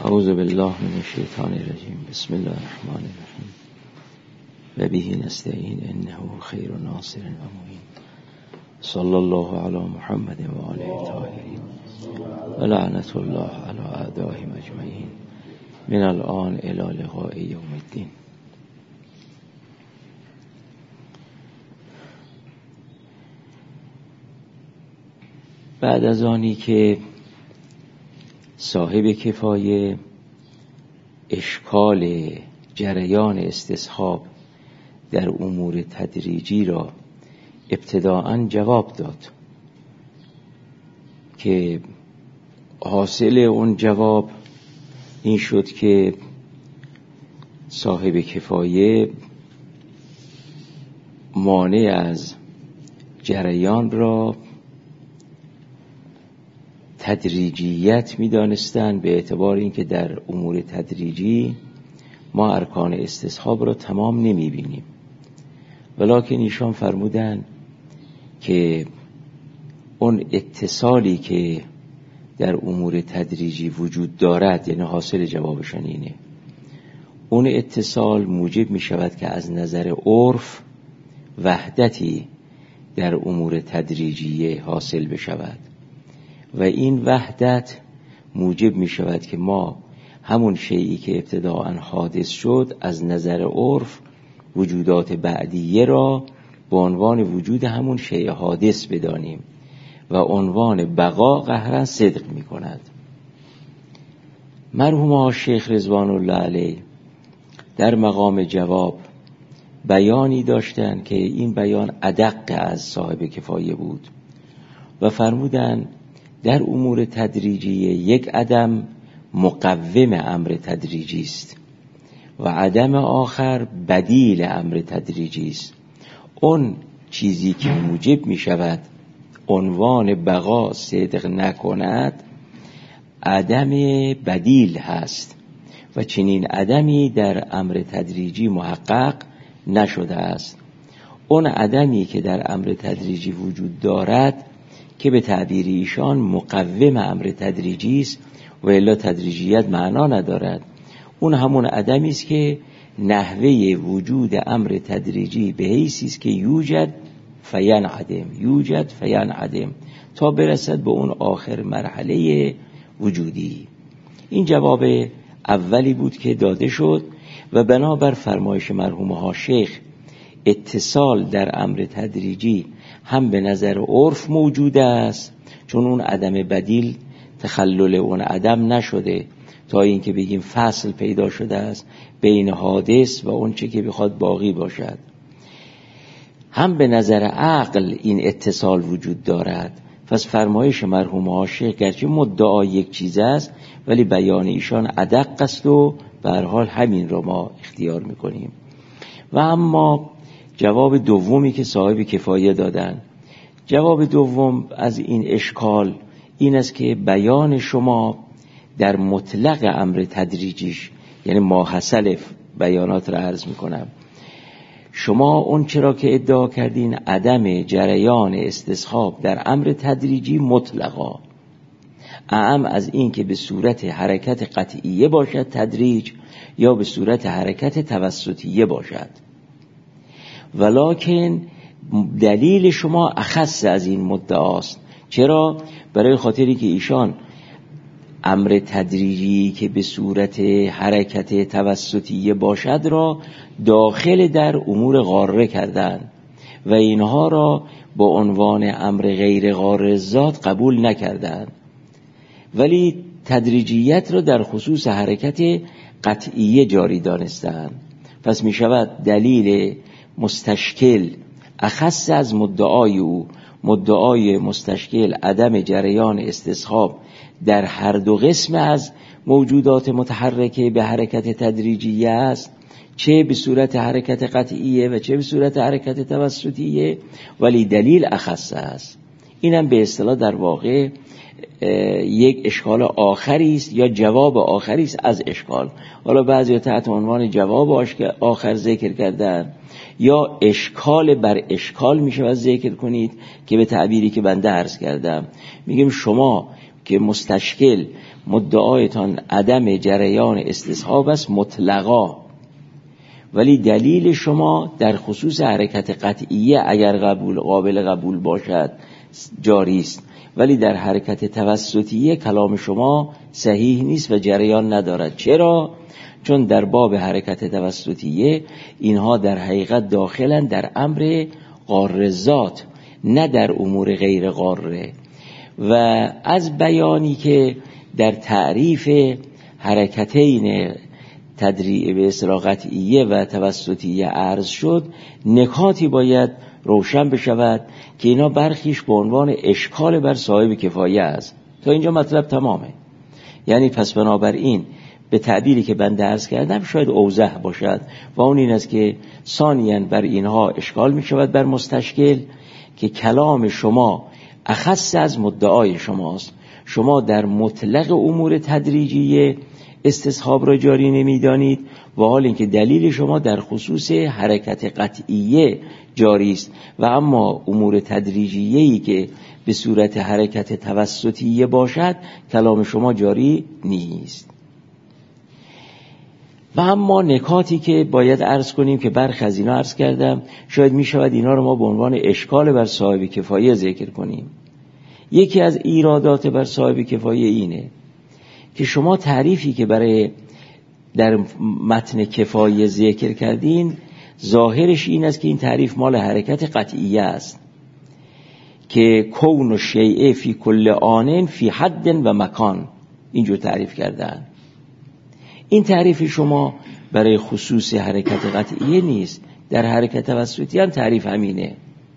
اعوذ بالله من الشیطان الرجیم. بسم الله الرحمن الرحیم و به نستعین انه خیر ناصر و معین. صلی الله علی محمد و آله الطاهرین و لعنت الله علی اعدائهم اجمعین من الان الی لقاء یوم الدین. بعد از آنی که صاحب کفایه اشکال جریان استصحاب در امور تدریجی را ابتداءً جواب داد که حاصل اون جواب این شد که صاحب کفایه مانع از جریان را تدریجیت می دانستن، به اعتبار اینکه در امور تدریجی ما ارکان استصحاب را تمام نمی بینیم. ولکن ایشان فرمودن که اون اتصالی که در امور تدریجی وجود دارد، یعنی حاصل جوابشان اینه، اون اتصال موجب می شود که از نظر عرف وحدتی در امور تدریجیه حاصل بشود و این وحدت موجب می شود که ما همون شیئی که ابتداءً حادث شد از نظر عرف وجودات بعدیه را به عنوان وجود همون شیء حادث بدانیم و عنوان بقا قهرا صدق می کند. مرحوم شیخ رضوان الله علیه در مقام جواب بیانی داشتند که این بیان ادق از صاحب کفایه بود و فرمودند در امور تدریجی یک عدم مقوم امر تدریجی است و عدم آخر بدیل امر تدریجی است. اون چیزی که موجب می شود عنوان بقا صدق نکند عدم بدیل هست و چنین عدمی در امر تدریجی محقق نشده است. اون عدمی که در امر تدریجی وجود دارد که به تعبیر ایشان مقوم امر تدریجی است و الا تدریجیت معنا ندارد، اون همون عدمی است که نحوه وجود امر تدریجی به حیثی است که یوجد فینعدم تا برسد به اون آخر مرحله وجودی. این جواب اولی بود که داده شد و بنابر فرمایش مرحوم ها شیخ اتصال در امر تدریجی هم به نظر عرف موجود است، چون اون عدم بدیل تخلل اون عدم نشده تا اینکه بگیم فصل پیدا شده است بین حادث و اون چه که بخواد باقی باشد. هم به نظر عقل این اتصال وجود دارد. پس فرمایش مرحوم عاشق گرچه مدعا یک چیز است ولی بیان ایشان ادق است و به هر حال همین را ما اختیار میکنیم. و اما جواب دومی که صاحب کفایه دادن، جواب دوم از این اشکال این است که بیان شما در مطلق امر تدریجیش، یعنی ماحصل بیانات را عرض میکنم، شما اون چرا که ادعا کردین عدم جریان استصحاب در امر تدریجی مطلقا، اعم از این که به صورت حرکت قطعیه باشد تدریج یا به صورت حرکت توسطیه باشد، ولکن دلیل شما اخص از این مدعاست. چرا؟ برای خاطری که ایشان امر تدریجی که به صورت حرکت توسطیه باشد را داخل در امور غاره کردن و اینها را با عنوان امر غیر غاره ذات قبول نکردن، ولی تدریجیت را در خصوص حرکت قطعیه جاری دانستن. پس می شود دلیل مستشکل اخص از مدعای او، مدعای مستشکل عدم جریان استصحاب در هر دو قسم از موجودات متحرکه به حرکت تدریجیه است، چه به صورت حرکت قطعیه و چه به صورت حرکت توسطیه، ولی دلیل اخص است. اینم به اصطلاح در واقع یک اشکال آخری است یا جواب آخری است از اشکال. حالا بعضی تحت عنوان جواب آخر ذکر کردن یا اشکال بر اشکال میشه ذکر کنید که به تعبیری که بنده عرض کردم میگیم شما که مستشکل مدعایتان عدم جریان استصحاب است مطلقا، ولی دلیل شما در خصوص حرکت قطعیه اگر قابل قبول باشد جاری است، ولی در حرکت توسطیه کلام شما صحیح نیست و جریان ندارد. چرا؟ چون در باب حرکت توسطیه اینها در حقیقت داخلن در امر قاره ذات، نه در امور غیر قاره. و از بیانی که در تعریف حرکتین به اصطلاح قطعیه و توسطیه عرض شد، نکاتی باید روشن بشود که اینا برخیش به عنوان اشکال بر صاحب کفایه است. تا اینجا مطلب تمامه. یعنی پس بنابراین به تعبیری که بنده عرض کردم شاید اوضح باشد و اون این است که ثانیاً بر اینها اشکال می شود بر مستشکل که کلام شما اخص از مدعای شماست. شما در مطلق امور تدریجیه استصحاب را جاری نمی دانید و حال اینکه دلیل شما در خصوص حرکت قطعیه جاری است و اما امور تدریجیه‌ای که به صورت حرکت توسطیه باشد کلام شما جاری نیست. و اما نکاتی که باید عرض کنیم که برخی از اینا عرض کردم، شاید می شود اینا رو ما به عنوان اشکال بر صاحب کفایه ذکر کنیم. یکی از ایرادات بر صاحب کفایه اینه که شما تعریفی که برای در متن کفایه ذکر کردین ظاهرش این است که این تعریف مال حرکت قطعیه است که کون و شیء فی کل آن فی حد و مکان، اینجور تعریف کردن. این تعریف شما برای خصوص حرکت قطعیه نیست، در حرکت توسطی هم تعریف همینه.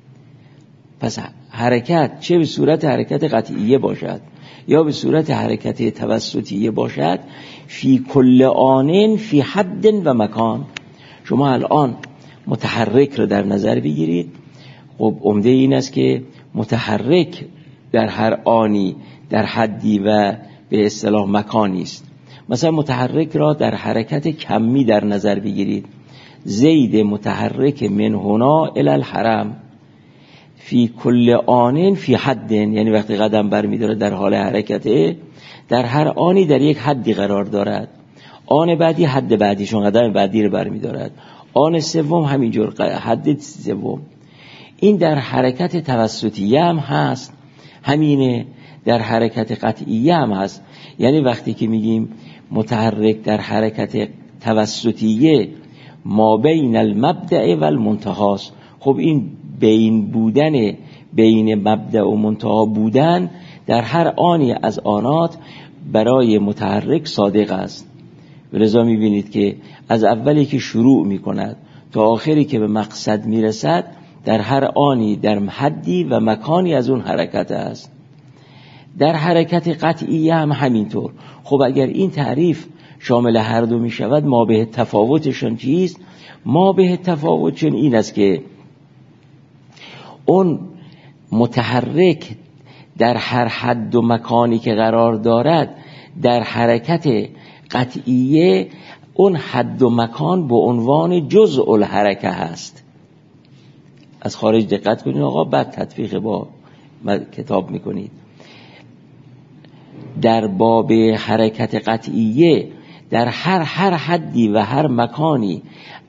پس حرکت چه به صورت حرکت قطعیه باشد یا به صورت حرکت توسطیه باشد، فی کل آن فی حد و مکان. شما الان متحرک رو در نظر بگیرید، خب عمده این است که متحرک در هر آنی در حدی و به اصطلاح مکانی است. مثلا متحرک را در حرکت کمی در نظر بگیرید، زید متحرک من هنا الی الحرم فی کل آن فی حد، یعنی وقتی قدم برمی‌داره در حال حرکته در هر آنی در یک حدی قرار دارد. آن بعدی حد بعدی، چون قدم بعدی رو برمی‌دارد. آن سوم همینجور حد سوم. این در حرکت توسطیه هم هست، همینه در حرکت قطعیه هم هست. یعنی وقتی که میگیم متحرک در حرکت توسطیه ما بین المبدأ و المنتهاست، خب این بین بودن، بین مبدأ و منتها بودن در هر آنی از آنات برای متحرک صادق است. ولذا میبینید که از اولی که شروع میکند تا آخری که به مقصد میرسد در هر آنی در حدی و مکانی از اون حرکت است. در حرکت قطعی هم همینطور. خب اگر این تعریف شامل هر دو می شود، ما به تفاوتشون چیست؟ ما به تفاوتشون این است که اون متحرک در هر حد و مکانی که قرار دارد در حرکت قطعیه، اون حد و مکان به عنوان جزء الحرکه هست. از خارج دقت کنید آقا، بعد تطبیق با کتاب میکنید. در باب حرکت قطعیه در هر حدی و هر مکانی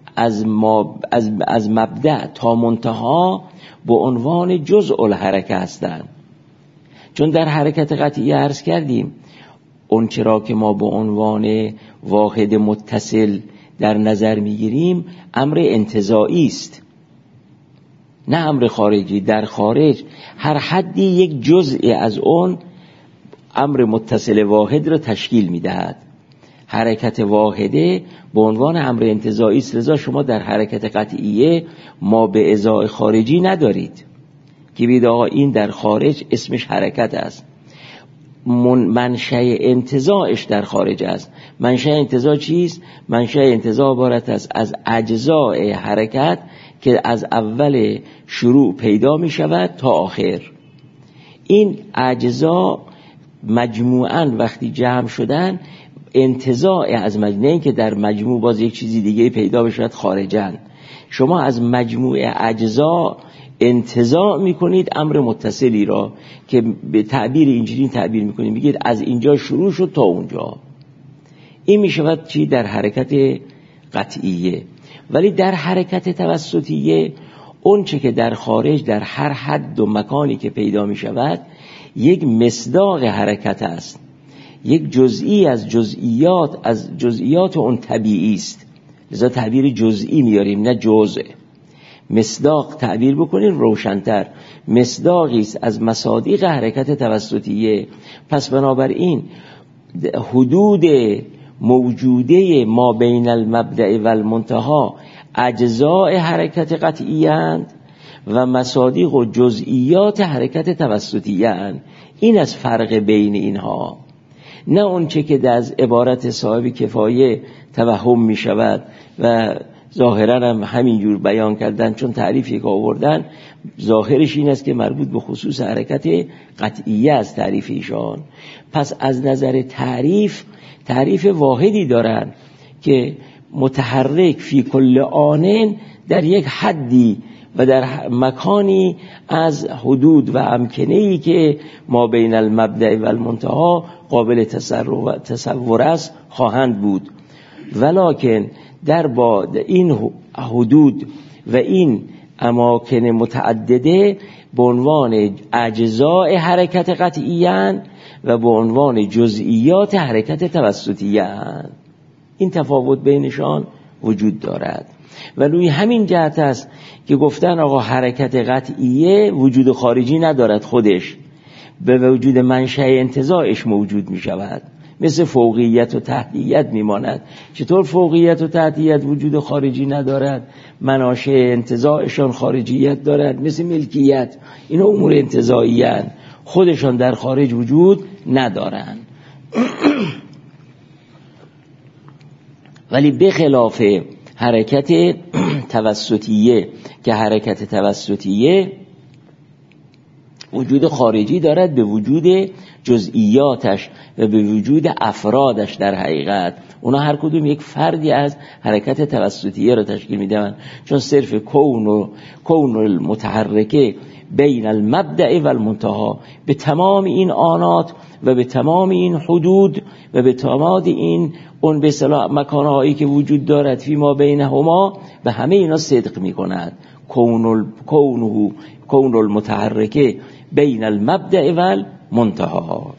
از مبدأ تا منتها به عنوان جزء الحرکه هستند. چون در حرکت قطعیه عرض کردیم اون چرا که ما به عنوان واحد متصل در نظر میگیریم امر انتزاعی است، نه امر خارجی. در خارج هر حدی یک جزئی از اون امر متصل واحد را تشکیل میدهد. حرکت واحده به عنوان امر انتزاعی است. لذا شما در حرکت قطعیه ما به ازای خارجی ندارید که بید آقا این در خارج اسمش حرکت است. منشأ انتزاعش در خارج است. منشأ انتزاع چیست؟ منشأ انتزاع عبارت است از اجزاء حرکت که از اول شروع پیدا می شود تا آخر. این اجزا مجموعاً وقتی جمع شدن انتزاع از مجموعه، که در مجموع باز یک چیزی دیگه پیدا بشود خارجاً. شما از مجموعه اجزا انتزاع میکنید امر متصلی را که به تعبیر اینجوری تعبیر میکنید، میگید از اینجا شروع شد تا اونجا. این میشود چی؟ در حرکت قطعیه. ولی در حرکت توسطیه اون چه که در خارج در هر حد و مکانی که پیدا میشود یک مصداق حرکت است، یک جزئی از جزئیات اون طبیعی است. لذا تعبیر جزئی میاریم نه جزء. مصداق تعبیر بکنید روشن‌تر، مصداقی است از مصادیق حرکت توسطیه. پس بنابراین حدود موجوده ما بین المبدأ و المنتها اجزاء حرکت قطعی اند و مصادیق و جزئیات حرکت توسطیه اند. این از فرق بین اینها، نه اون چه که از عبارت صاحب کفایه توهم می شود و ظاهرا هم همینجور بیان کردن، چون تعریفی که آوردن ظاهرش این است که مربوط به خصوص حرکت قطعیه از تعریف ایشان. پس از نظر تعریف واحدی دارن که متحرک فی کل آن در یک حدی و در مکانی از حدود و امکنه‌ای که ما بین المبدأ و المنتها قابل تصور است خواهند بود. ولکن در بعد این حدود و این اماکن متعدده به عنوان اجزاء حرکت قطعیه و به عنوان جزئیات حرکت توسطیه اند. این تفاوت بینشان وجود دارد و روی همین جهت است که گفتن آقا حرکت قطعیه وجود خارجی ندارد، خودش به وجود منشأ انتزاعش موجود می شود، مثل فوقیت و تحتیت می ماند. چطور فوقیت و تحتیت وجود خارجی ندارد؟ مناشأ انتزاعشان خارجیت دارد، مثل ملکیت. این امور انتزاعی اند، خودشان در خارج وجود ندارند. ولی به خلاف حرکت توسطیه که حرکت توسطیه وجود خارجی دارد به وجود جزئیاتش و به وجود افرادش. در حقیقت اونا هر کدوم یک فردی از حرکت توسطیه را تشکیل میدن، چون صرف کون المتحرکه بین المبدأ و المنتها به تمام این آنات و به تمام این حدود و به تمام این اون به اصطلاح مکانهایی که وجود دارد فی ما بینهما، به همه اینا صدق میکند. کون المتحرکه بین المبدأ و المنتها.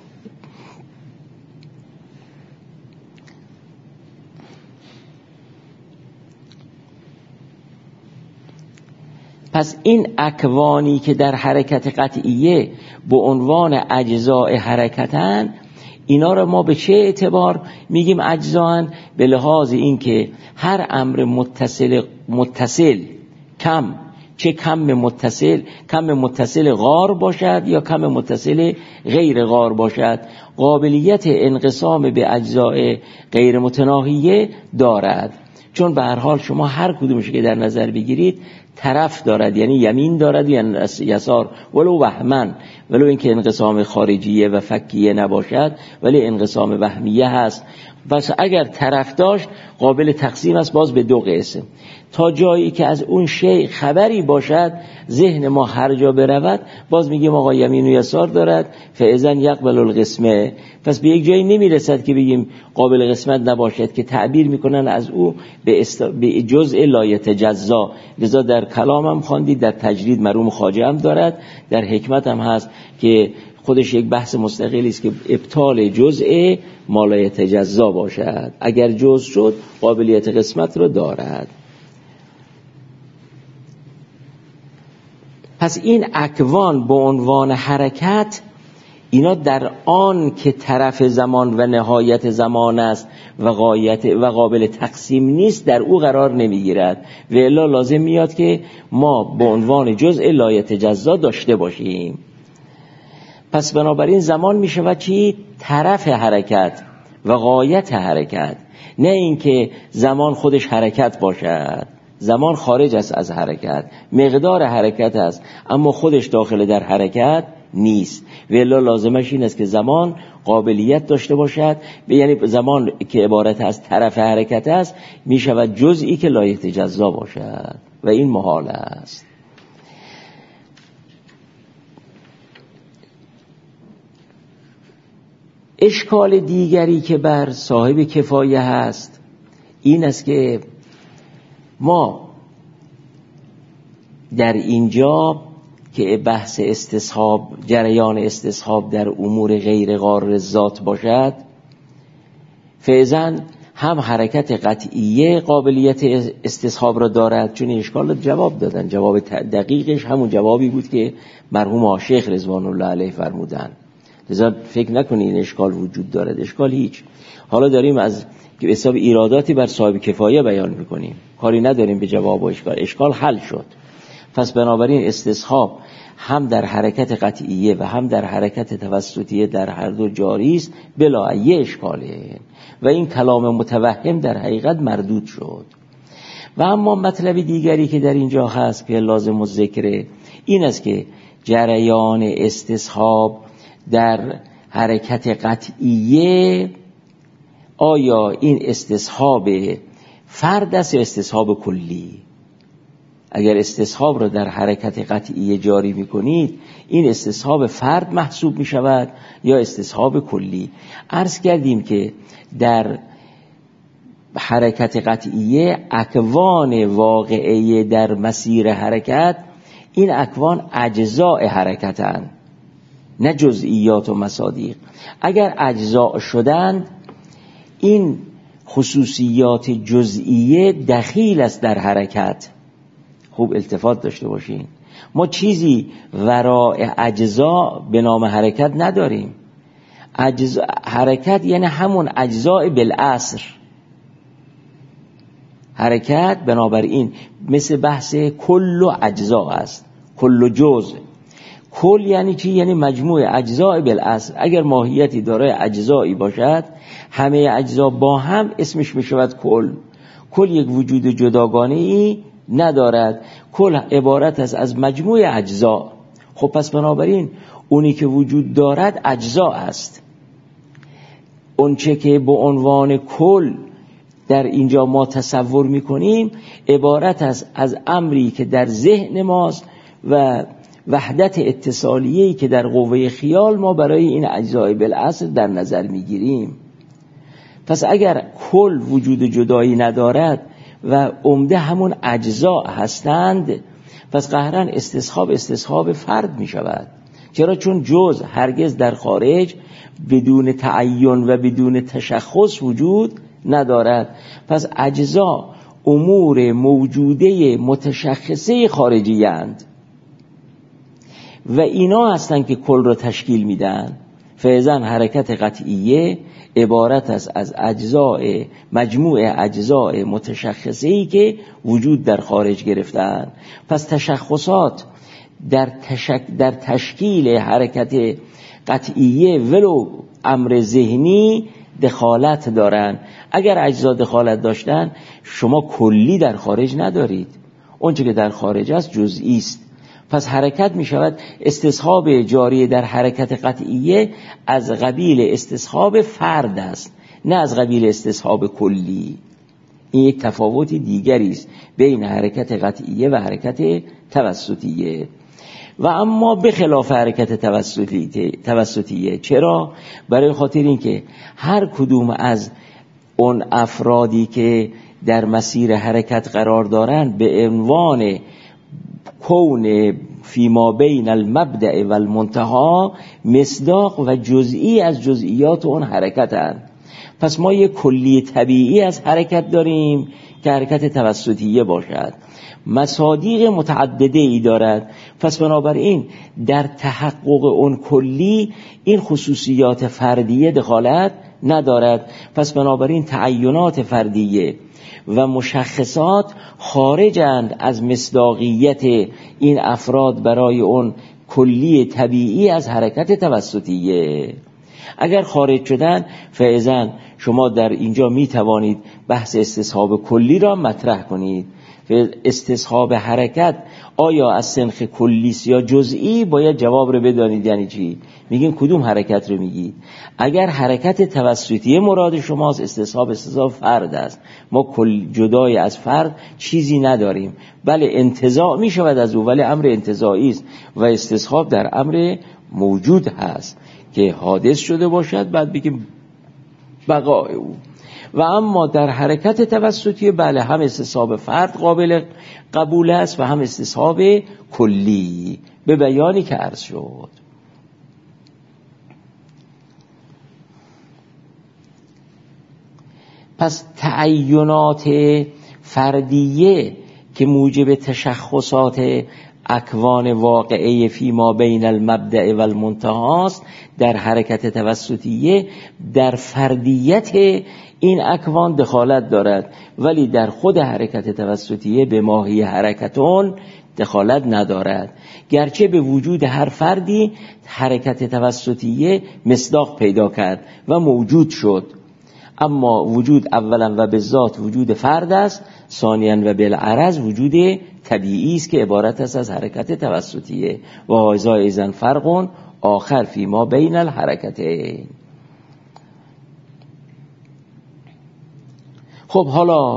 پس این اکوانی که در حرکت قطعیه به عنوان اجزاء حرکتن، اینا را ما به چه اعتبار میگیم اجزاءن؟ به لحاظ این که هر امر متصل کم، چه کم متصل غار باشد یا کم متصل غیر غار باشد، قابلیت انقسام به اجزاء غیر متناهیه دارد. چون به هر حال شما هر کدومش که در نظر بگیرید طرف دارد، یعنی یمین دارد یعنی یسار، ولو وهمن، ولو اینکه انقسام خارجیه و فکیه نباشد ولی انقسام وهمیه هست. پس اگر طرف داشت قابل تقسیم است باز به دو قسم، تا جایی که از اون شیء خبری باشد ذهن ما هر جا برود باز میگیم آقا یمین و یسار دارد، فاذا یقبل القسمه. پس به یک جایی نمیرسد که بگیم قابل قسمت نباشد، که تعبیر میکنن از او به جزء لا یتجزا. لذا در کلام هم خواندید، در تجرید مرحوم خواجه هم دارد، در حکمت هم هست که خودش یک بحث مستقلی است که ابطال جزء ما لا یتجزا باشد، اگر جزء شد قابلیت قسمت رو دارد. پس این اکوان به عنوان حرکت، اینا در آن که طرف زمان و نهایت زمان است و غایت و قابل تقسیم نیست در او قرار نمیگیرد و الا لازم میاد که ما به عنوان جزء لا یتجزا داشته باشیم. پس بنابراین زمان میشود چی؟ طرف حرکت و غایت حرکت، نه اینکه زمان خودش حرکت باشد. زمان خارج است از حرکت، مقدار حرکت است اما خودش داخل در حرکت نیست و الا لازمش این است که زمان قابلیت داشته باشد، یعنی زمان که عبارت از طرف حرکت است میشود جزئی که لا یتجزا باشد و این محال است. اشکال دیگری که بر صاحب کفایه هست این است که ما در اینجا که بحث استصحاب، جریان استصحاب در امور غیر قرار ذات باشد، فعضاً هم حرکت قطعیه قابلیت استصحاب را دارد، چون اشکال جواب دادن. جواب دقیقش همون جوابی بود که مرحوم شیخ رضوان الله علیه فرمودن. لذا فکر نکنید این اشکال وجود دارد، اشکال هیچ. حالا داریم از حساب ایراداتی بر صاحب کفایه بیان میکنیم، کاری نداریم به جواب و اشکال حل شد. پس بنابراین استصحاب هم در حرکت قطعیه و هم در حرکت توسطیه در هر دو جاری است بلا ای اشکاله و این کلام متوهم در حقیقت مردود شد. و اما مطلب دیگری که در اینجا هست که لازم الذکر این است که جریان استصحاب در حرکت قطعیه آیا این استصحاب فرد است یا استصحاب کلی؟ اگر استصحاب را در حرکت قطعیه جاری می‌کنید این استصحاب فرد محسوب می‌شود یا استصحاب کلی؟ عرض کردیم که در حرکت قطعیه اکوان واقعه در مسیر حرکت، این اکوان اجزاء حرکتند نه جزئیات و مصادیق. اگر اجزاء شدند این خصوصیات جزئیه دخیل است در حرکت. خوب التفات داشته باشین، ما چیزی وراء اجزا به نام حرکت نداریم. حرکت یعنی همون اجزاء بالاصل. حرکت بنابراین مثل بحث کل و اجزا است، کل و جزء. کل یعنی چی؟ یعنی مجموع اجزاء بالاصل. اگر ماهیتی دارای اجزایی باشد همه اجزا با هم اسمش میشود کل. کل یک وجود جداگانه ای ندارد، کل عبارت است از مجموع اجزا. خب پس بنابراین اونی که وجود دارد اجزا است. اونچه که به عنوان کل در اینجا ما تصور میکنیم عبارت است از امری که در ذهن ماست و وحدت اتصالیه‌ای که در قوه خیال ما برای این اجزای بالاصل در نظر میگیریم. پس اگر کل وجود جدایی ندارد و عمده همون اجزا هستند، پس قهراً استصحاب فرد می شود. چرا؟ چون جزء هرگز در خارج بدون تعین و بدون تشخص وجود ندارد. پس اجزا امور موجوده متشخصه خارجی اند و اینا هستند که کل را تشکیل میدن. فعضاً حرکت قطعیه عبارت است از اجزاء، مجموع اجزاء متشخصه‌ای که وجود در خارج گرفتن. پس تشخصات در تشکیل حرکت قطعیه ولو امر ذهنی دخالت دارن. اگر اجزا دخالت داشتن شما کلی در خارج ندارید، اونچه که در خارج است جزئی است. پس حرکت می شود استصحاب جاری در حرکت قطعیه از قبیل استصحاب فرد است، نه از قبیل استصحاب کلی. این یک تفاوت دیگری است بین حرکت قطعیه و حرکت توسطیه. و اما به خلاف حرکت توسطیه. چرا؟ برای خاطر اینکه هر کدوم از اون افرادی که در مسیر حرکت قرار دارند به عنوان کون فیما بین المبدأ و المنتهی مصداق و جزئی از جزئیات اون حرکت هست. پس ما یک کلی طبیعی از حرکت داریم که حرکت توسطیه باشد، مصادیق متعدده ای دارد. پس بنابراین در تحقق اون کلی این خصوصیات فردیه دخالت ندارد. پس بنابراین تعینات فردیه و مشخصات خارجند از مصداقیت این افراد برای اون کلی طبیعی از حرکت توسطیه. اگر خارج شدن فعضاً شما در اینجا می توانید بحث استصحاب کلی را مطرح کنید. استصحاب حرکت آیا از سنخ کلی یا جزئی؟ باید جواب رو بدانید. یعنی چی؟ میگیم کدوم حرکت رو میگید؟ اگر حرکت توسطیه مراد شماست استصحاب فرد است. ما کل جدای از فرد چیزی نداریم، بله انتزاع میشود از او، ولی امر انتزاعی است و استصحاب در امر موجود هست. که حادث شده باشد بعد بگیم بقای او. و اما در حرکت توسطیه بله هم استصحاب فرد قابل قبول است و هم استصحاب کلی به بیانی که عرض شد. پس تعینات فردیه که موجب تشخصات اکوان واقعه فی ما بین المبدأ و المنتهی است در حرکت توسطیه در فردیت این اکوان دخالت دارد، ولی در خود حرکت توسطیه به ماهی حرکتون دخالت ندارد، گرچه به وجود هر فردی حرکت توسطیه مصداق پیدا کرد و موجود شد، اما وجود اولا و به ذات وجود فرد است، ثانیاً و بالعرض وجود طبیعی است که عبارت است از حرکت توسطیه و هذا ایضا فرق آخر فی ما بین الحرکتین. خب حالا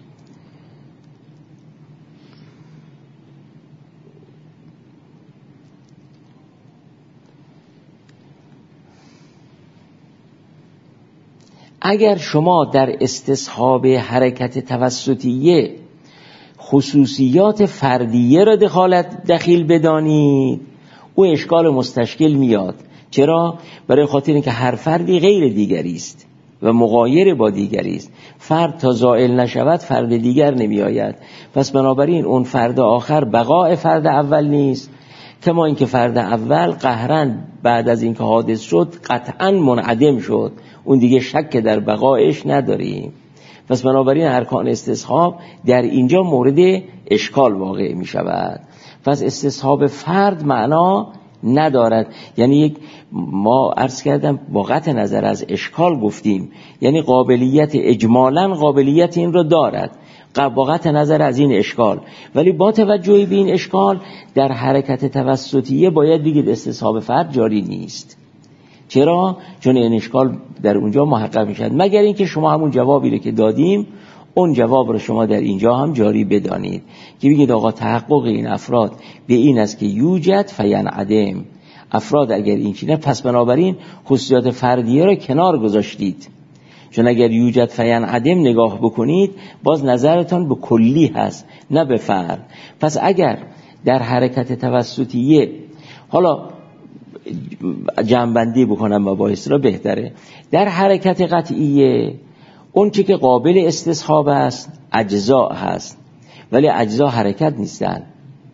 اگر شما در استصحاب حرکت توسطیه خصوصیات فردیه را دخیل بدانید، او اشکال مستشکل میاد. چرا؟ برای خاطر اینکه هر فردی غیر دیگری است و مغایر با دیگری است. فرد تا زائل نشود فرد دیگر نمی آید. پس بنابراین اون فرد آخر بقای فرد اول نیست، کما اینکه فرد اول قهراً بعد از اینکه حادث شد قطعاً منعدم شد، اون دیگه شک در بقایش نداریم. پس بنابراین ارکان استصحاب در اینجا مورد اشکال واقع می شود. پس استصحاب فرد معنا ندارد، یعنی ما عرض کردم با قطع نظر از اشکال گفتیم، یعنی قابلیت اجمالاً قابلیت این رو دارد با قطع نظر از این اشکال، ولی با توجه به این اشکال در حرکت توسطیه باید بگید استصحاب فرد جاری نیست. چرا؟ چون این اشکال در اونجا محقق میشد، مگر اینکه شما همون جوابی رو که دادیم اون جواب رو شما در اینجا هم جاری بدانید که بگید آقا تحقق این افراد به این است که یوجد فینعدم. افراد اگر این چینه پس بنابراین خصوصیات فردیه رو کنار گذاشتید، چون اگر یوجد فینعدم نگاه بکنید باز نظرتان به کلی هست نه به فرد. پس اگر در حرکت توسطیه، حالا جمع‌بندی بکنم مباحث را بهتره، در حرکت قطعیه اون چی که قابل استصحاب است اجزا هست، ولی اجزا حرکت نیستن،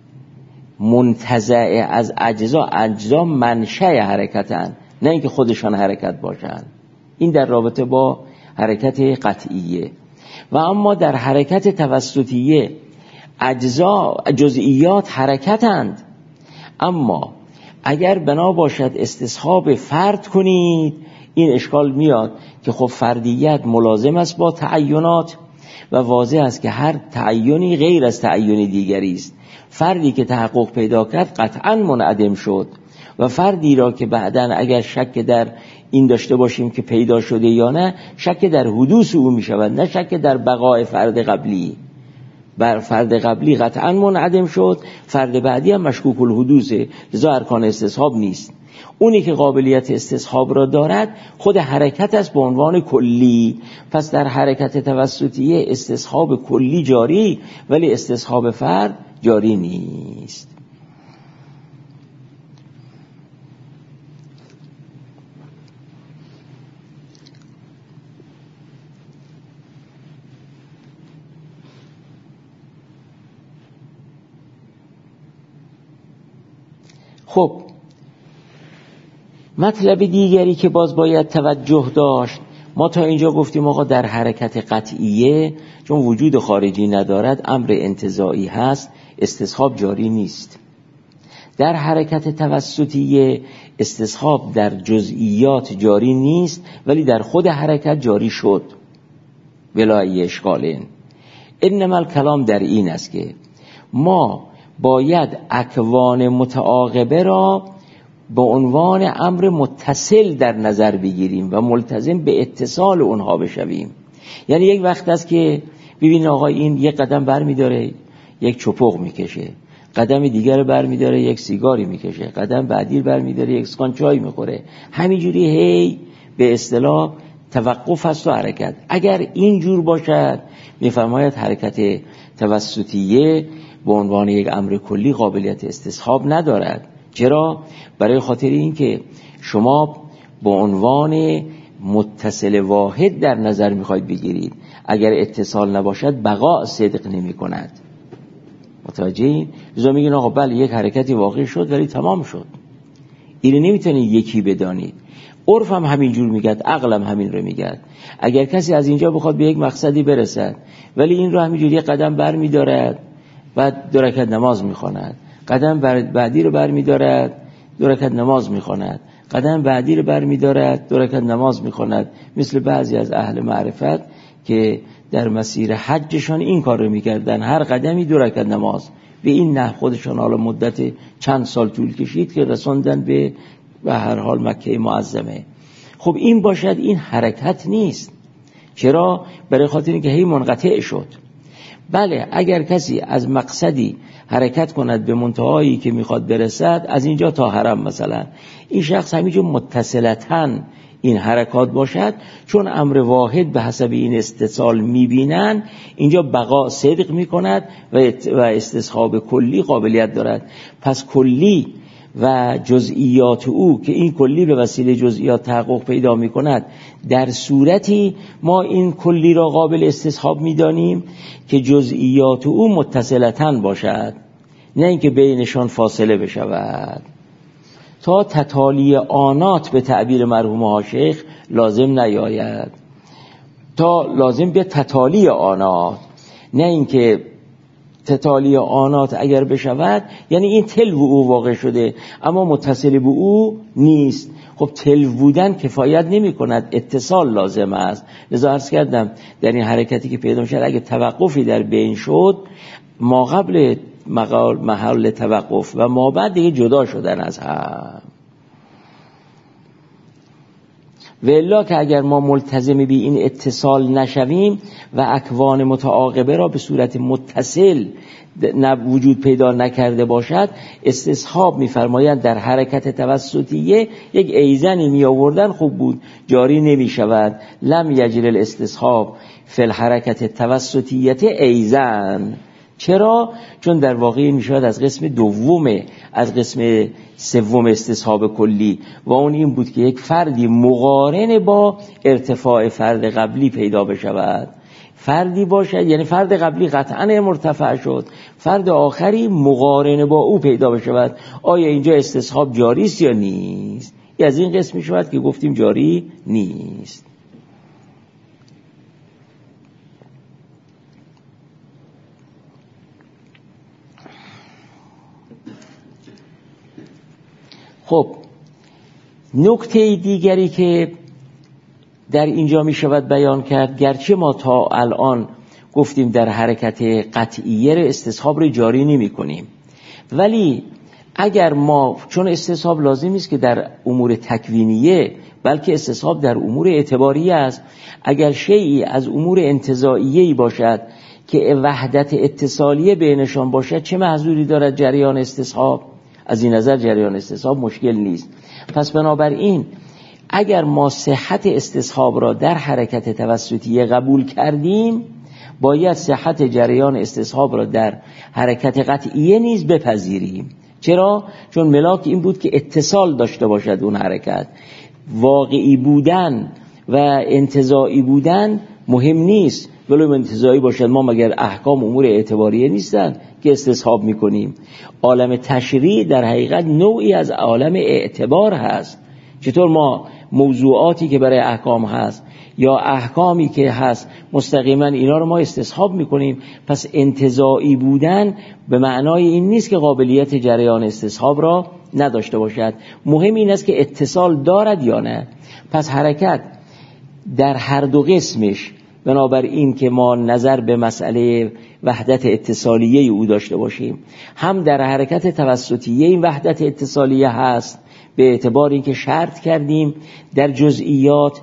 منتزع از اجزا منشأ حرکتن، نه اینکه خودشان حرکت باشن. این در رابطه با حرکت قطعیه. و اما در حرکت توسطیه اجزا جزئیات حرکتند، اما اگر بنا باشد استصحاب فرد کنید این اشکال میاد که خب فردیت ملازم است با تعینات و واضح است که هر تعینی غیر از تعین دیگری است. فردی که تحقق پیدا کرد قطعا منعدم شد و فردی را که بعداً اگر شک در این داشته باشیم که پیدا شده یا نه، شک در حدوث او می شود نه شک در بقای فرد قبلی. بر فرد قبلی قطعا منعدم شد، فرد بعدی هم مشکوک الحدوثه، لذا ارکان استصحاب نیست. اونی که قابلیت استصحاب را دارد خود حرکت است به عنوان کلی. پس در حرکت توسطیه استصحاب کلی جاری ولی استصحاب فرد جاری نیست. خب مطلب دیگری که باز باید توجه داشت، ما تا اینجا گفتیم آقا در حرکت قطعیه چون وجود خارجی ندارد امر انتزاعی هست، استصحاب جاری نیست. در حرکت توسطیه استصحاب در جزئیات جاری نیست ولی در خود حرکت جاری شد بلا ای اشکالین. انما الکلام در این است که ما باید اکوان متعاقبه را به عنوان امر متصل در نظر بگیریم و ملتزم به اتصال اونها بشویم. یعنی یک وقت است که ببین آقا این یک قدم بر می داره یک چپق می کشه، قدم دیگر برمی‌داره یک سیگاری میکشه، قدم بعدی برمی‌داره یک سکان چای میخوره. همینجوری هی به اصطلاح توقف هست و حرکت. اگر این جور باشد می‌فرماید حرکت توسطیه به عنوان یک امر کلی قابلیت استصحاب ندارد. چرا؟ برای خاطر این که شما به عنوان متصل واحد در نظر میخواید بگیرید. اگر اتصال نباشد بقا صدق نمی کند. متوجه این؟ لذا میگین آقا بله یک حرکتی واقع شد ولی تمام شد. اینو نمیتونید یکی بدانید. عرف هم همینجور میگد، عقل هم همین رو میگد. اگر کسی از اینجا بخواد به یک مقصدی برسد ولی این رو همینجوری یک قدم بر میدارد بعد 2 رکعت نماز میخواند، قدم بعدی رو بر میدارد 2 رکعت نماز میخواند، قدم بعدی رو بر میدارد 2 رکعت نماز میخواند، مثل بعضی از اهل معرفت که در مسیر حجشان این کار رو میکردن، هر قدمی 2 رکعت نماز. به این نحو خودشان حالا مدت چند سال طول کشید که رسوندن به هر حال مکه معظمه. خب این باشد، این حرکت نیست. چرا؟ برای خاطر اینکه هی منقطع شد. بله اگر کسی از مقصدی حرکت کند به منتهایی که میخواد برسد، از اینجا تا حرم مثلا، این شخص همینجا متصلتاً این حرکات باشد، چون امر واحد به حسب این اتصال میبینن، اینجا بقا صدق میکند و استصحاب کلی قابلیت دارد. پس کلی و جزئیات او که این کلی به وسیله جزئیات تحقق پیدا میکند، در صورتی ما این کلی را قابل استصحاب میدانیم که جزئیات او متصلتاً باشد، نه اینکه بینشان فاصله بشود. تا تتالی آنات به تعبیر مرحوم هاشیخ لازم نیاید، تا لازم به تتالی آنات، نه اینکه تتالی آنات اگر بشود یعنی این تلو او واقع شده اما متصل به او نیست. خب تلو بودن کفایت نمی کند، اتصال لازم است. لذا عرض کردم در این حرکتی که پیدا میشه اگر توقفی در بین شد، ما قبل محل توقف و ما بعد دیگه جدا شدن از هم. و الا که اگر ما ملتزم به این اتصال نشویم و اکوان متعاقبه را به صورت متصل وجود پیدا نکرده باشد، استصحاب می‌فرمایند در حرکت توسطیه یک ایزنی می آوردن خوب بود، جاری نمی شود. لم یجری الاستصحاب فی الحرکت توسطیه ایزن. چرا؟ چون در واقع میشود از قسم دومه، از قسم سوم استصحاب کلی، و اون این بود که یک فردی مقارن با ارتفاع فرد قبلی پیدا بشود. فردی باشد یعنی فرد قبلی قطعا مرتفع شد، فرد آخری مقارن با او پیدا بشود. آیا اینجا استصحاب جاری است یا نیست؟ از این قسم میشود که گفتیم جاری نیست. خب نکته دیگری که در اینجا می شود بیان کرد، گرچه ما تا الان گفتیم در حرکت قطعیه استصحاب رو جاری نمی کنیم، ولی اگر ما، چون استصحاب لازم نیست که در امور تکوینیه بلکه استصحاب در امور اعتباریه است، اگر شیئی از امور انتزاعیه‌ای باشد که وحدت اتصالیه بینشان باشد، چه محذوری دارد جریان استصحاب؟ از این نظر جریان استصحاب مشکل نیست. پس بنابراین اگر ما صحت استصحاب را در حرکت توسطیه قبول کردیم، باید صحت جریان استصحاب را در حرکت قطعیه نیز بپذیریم. چرا؟ چون ملاک این بود که اتصال داشته باشد اون حرکت. واقعی بودن و انتزاعی بودن مهم نیست، ولو انتزاعی باشد. ما مگر احکام امور اعتباریه نیستن که استصحاب میکنیم؟ عالم تشریع در حقیقت نوعی از عالم اعتبار هست. چطور ما موضوعاتی که برای احکام هست یا احکامی که هست مستقیما اینا رو ما استصحاب میکنیم؟ پس انتزاعی بودن به معنای این نیست که قابلیت جریان استصحاب را نداشته باشد. مهم این است که اتصال دارد یا نه. پس حرکت در هر دو قسمش، بنابراین که ما نظر به مسئله وحدت اتصالیه او داشته باشیم، هم در حرکت توسطیه این وحدت اتصالیه هست به اعتبار اینکه شرط کردیم در جزئیات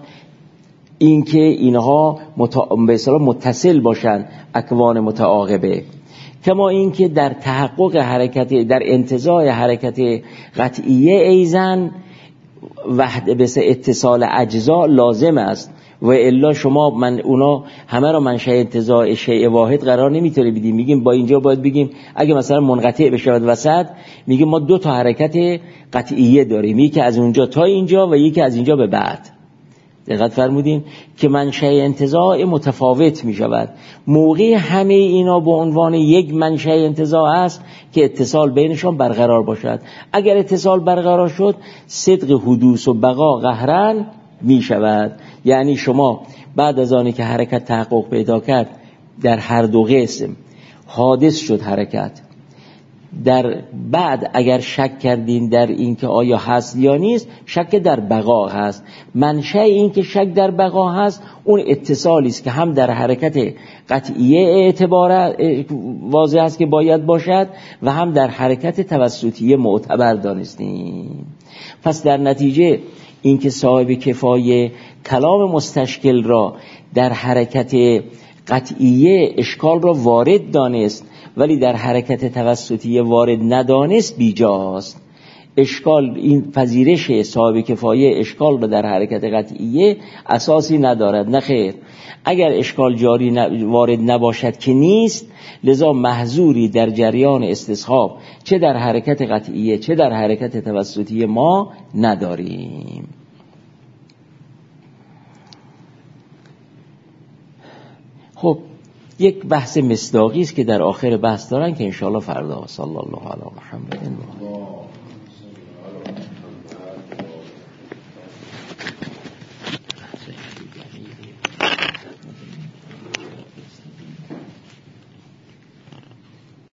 اینکه اینها به اصطلاح متصل باشند، اکوان متعاقبه، کما اینکه در تحقق حرکت، در انتزاع حرکت قطعیه ایزن وحده بس اتصال اجزا لازم است و الا شما اونا همه را منشأ انتزاع شیء واحد قرار نمیتونه بدیم. میگیم با اینجا باید بگیم اگه مثلا منقطع بشود وسط، میگیم ما دو تا حرکت قطعیه داریم، یکی از اونجا تا اینجا و یکی از اینجا به بعد. دقت فرمودین که منشأ انتزاع متفاوت میشود. موقع همه اینا به عنوان یک منشأ انتزاع است که اتصال بینشان برقرار باشد. اگر اتصال برقرار شد صدق حدوث و بقا قهرن میشود. یعنی شما بعد از آنی که حرکت تحقق پیدا کرد در هر دو قسم حادث شد حرکت، در بعد اگر شک کردین در این که آیا هست یا نیست، شک در بقا هست. منشأ این که شک در بقا هست اون اتصالی است که هم در حرکت قطعیه اعتبار واضح است که باید باشد و هم در حرکت توسطیه معتبر دانستیم. پس در نتیجه این که صاحب کفایه کلام مستشکل را در حرکت قطعیه اشکال را وارد دانست ولی در حرکت توسطیه وارد ندانست بیجاست. اشکال، این پذیرش صاحب کفایه اشکال را در حرکت قطعیه اساسی ندارد. نه خیر، اگر اشکال جاری وارد نباشد که نیست، لذا محظوری در جریان استصحاب چه در حرکت قطعیه چه در حرکت توسطیه ما نداریم. خب یک بحث مصداقی است که در آخر بحث دارن که انشاءالله فردا. صلی الله علی محمد.